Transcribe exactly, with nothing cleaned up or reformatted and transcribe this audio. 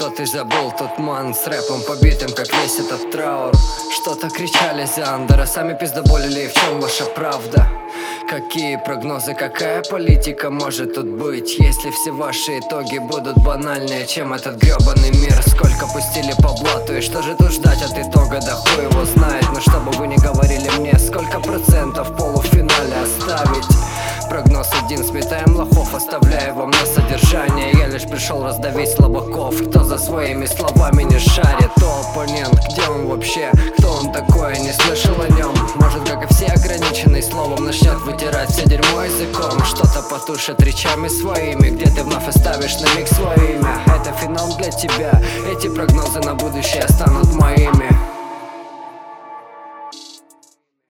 что ты забыл тот ман с рэпом побитым, как весь этот траур. Что-то кричали Зандера, сами пиздоболили, и в чем ваша правда? Какие прогнозы, какая политика может тут быть, если все ваши итоги будут банальнее, чем этот гребаный мир? Сколько пустили по блату, и что же тут ждать от итога, да хуй его знает. Но что бы вы ни говорили мне, сколько процентов в полуфинале оставить? Прогноз один: сметаем лохов, оставляя вам на содержание. Я лишь пришел раздавить слабаков, кто за своими словами не шарит. То оппонент, где он вообще? Кто он такой? Не слышал о нем. Может, как и все, ограниченный словом, начнет вытирать все дерьмо языком. Что-то потушит речами своими, где ты вновь оставишь на миг свое имя. Это финал для тебя, эти прогнозы на будущее станут моими.